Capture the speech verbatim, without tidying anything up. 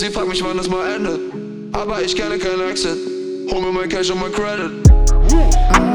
Sie fragt mich, wann es mal endet, aber ich kenne keinen Exit. Hol mir mein Cash und mein Credit.